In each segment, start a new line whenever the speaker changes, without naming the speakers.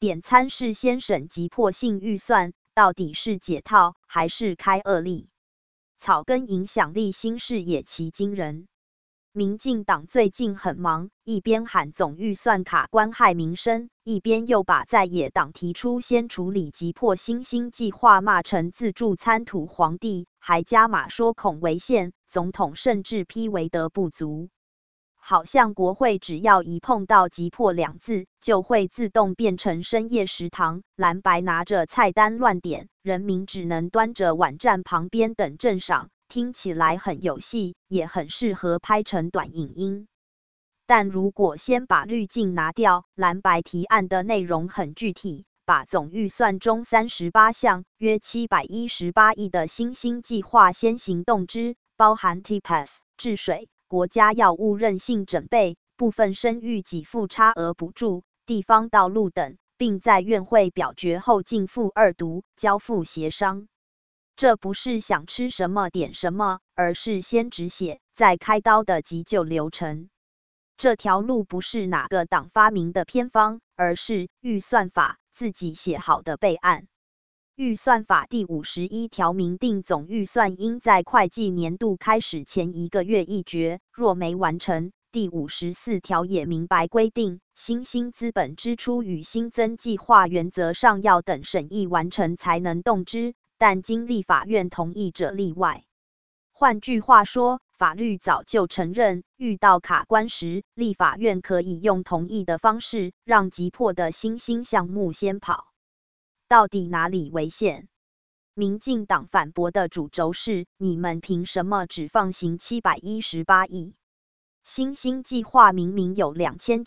点参事先审急迫性预算，到底是解套还是开恶例？草根影响力新视野其惊人。民进党最近很忙，一边喊总预算卡关害民生，一边又把在野党提出先处理急迫新兴计划骂成自助餐土皇帝，还加码说恐违宪，总统甚至批为德不足。好像国会只要一碰到急迫两字，就会自动变成深夜食堂，蓝白拿着菜单乱点，人民只能端着碗站旁边等镇赏，听起来很有戏，也很适合拍成短影音。但如果先把滤镜拿掉，蓝白提案的内容很具体，把总预算中38项，约718亿的新兴计划先行动之，包含 TPAS、治水、国家药物韧性整备、部分生育给付差额补助、地方道路等，并在院会表决后逕付二读，交付协商。这不是想吃什么点什么，而是先止血，再开刀的急救流程。这条路不是哪个党发明的偏方，而是预算法自己写好的备案。预算法第51条明定总预算应在会计年度开始前1个月议决，若没完成。第54条也明白规定，新兴资本支出与新增计划原则上要等审议完成才能动之，但经立法院同意者例外。换句话说，法律早就承认，遇到卡关时，立法院可以用同意的方式，让急迫的新兴项目先跑。到底哪里违宪？民进党反驳的主轴是：你们凭什么只放行718亿？新兴计划明明有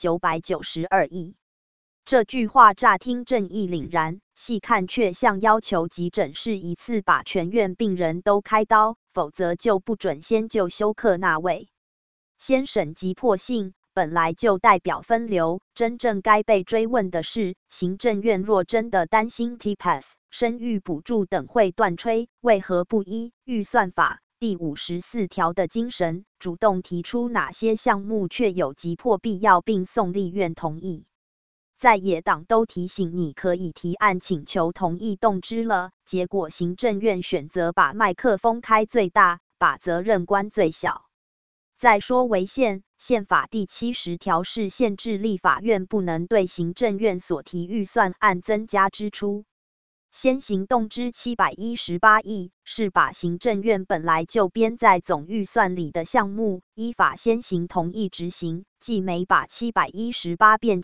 2992亿。这句话乍听正义凛然，细看却像要求急诊室一次把全院病人都开刀，否则就不准先就休克那位。先审急迫性本来就代表分流，真正该被追问的是，行政院若真的担心 TPAS、生育补助等会断炊，为何不依预算法第54条的精神，主动提出哪些项目确有急迫必要，并送立院同意？在野党都提醒你可以提案请求同意动之了，结果行政院选择把麦克风开最大，把责任关最小。再说违宪，宪法第70条是限制立法院不能对行政院所提预算案增加支出。先行动之718亿，是把行政院本来就编在总预算里的项目，依法先行同意执行，既没把718变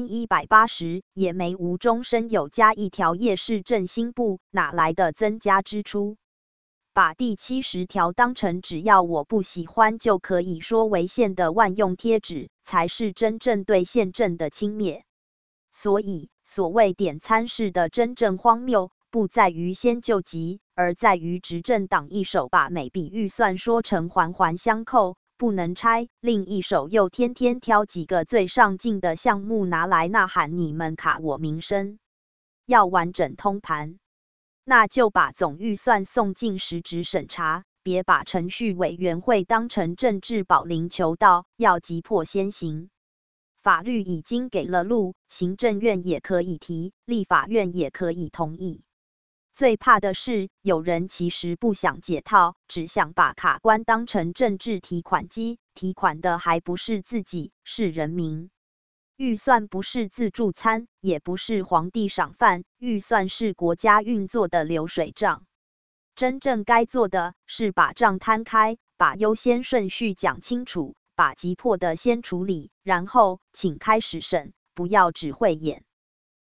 7180，也没无中生有加一条夜市振兴部，哪来的增加支出？把第70条当成只要我不喜欢就可以说违宪的万用贴纸，才是真正对宪政的轻蔑。所以，所谓点参事的真正荒谬，不在于先救急，而在于执政党一手把每笔预算说成环环相扣，不能拆，另一手又天天挑几个最上进的项目拿来呐喊你们卡我民生。要完整通盘，那就把总预算送进实质审查，别把程序委员会当成政治保龄球道，要急迫先行。法律已经给了路，行政院也可以提，立法院也可以同意。最怕的是，有人其实不想解套，只想把卡关当成政治提款机，提款的还不是自己，是人民。预算不是自助餐，也不是皇帝赏饭，预算是国家运作的流水账。真正该做的是把账摊开，把优先顺序讲清楚，把急迫的先处理，然后请开始审，不要只会演。